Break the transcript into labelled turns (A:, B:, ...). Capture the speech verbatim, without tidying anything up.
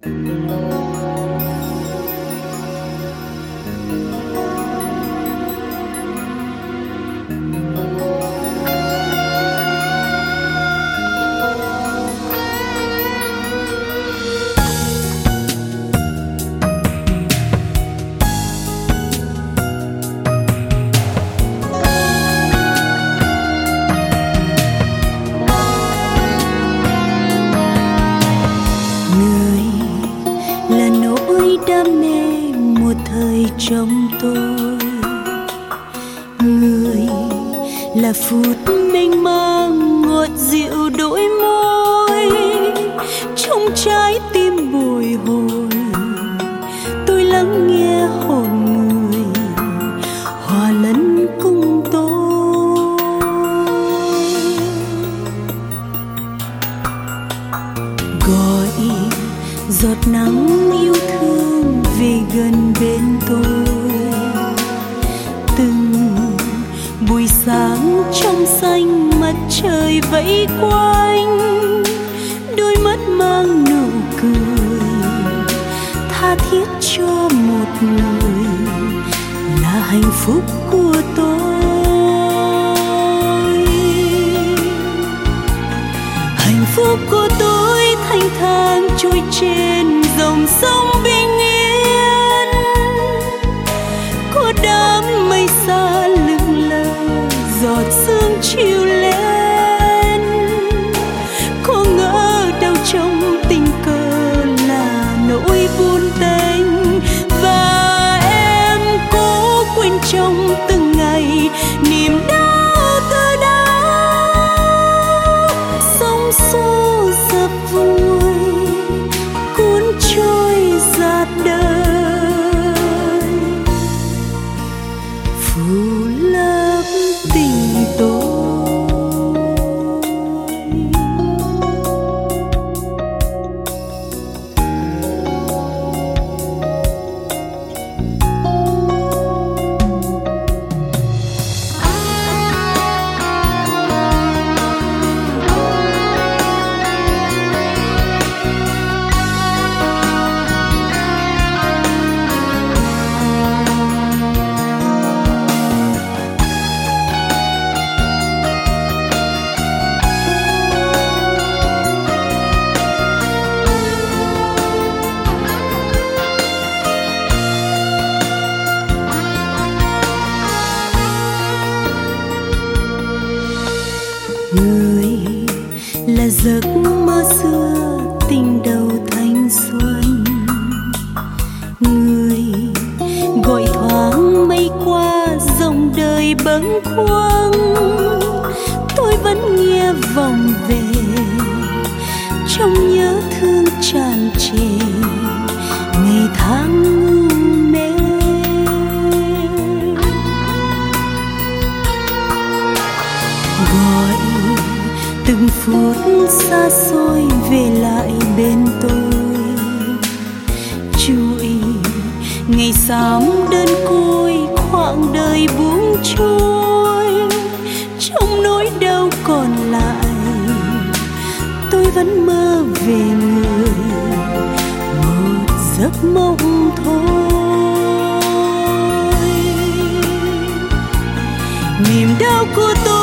A: Trong tôi người là phút mênh mang ngọt dịu đôi môi trong trái tim bồi hồi. Tôi lắng nghe hồn người hòa lẫn cùng tôi, gọi giọt nắng yêu thương về gần bên tôi. Từng buổi sáng trong xanh mặt trời vẫy quanh, đôi mắt mang nụ cười tha thiết cho một người là hạnh phúc của tôi. Hạnh phúc của tôi thanh thang trôi trên dòng sông bình yên, có đám mây xa lững lờ giọt sương chiều lên. Có ngỡ đâu trong tình cờ là nỗi buồn tênh, và em cố quên trong từng ngày niềm đau từ đó. Sóng xô dập vui cuốn trôi dạt đời, phủ lấp tình tôi. Người là giấc mơ xưa tình đầu thanh xuân, người gọi thoáng mây qua dòng đời bâng khuâng. Tôi vẫn nghe vòng về trong nhớ thương tràn trề ngày tháng ngu mê. Gọi từng phút xa xôi về lại bên tôi, trôi ngày xám đơn côi khoảng đời buông trôi. Trong nỗi đau còn lại tôi vẫn mơ về người, một giấc mộng thôi. Niềm đau của tôi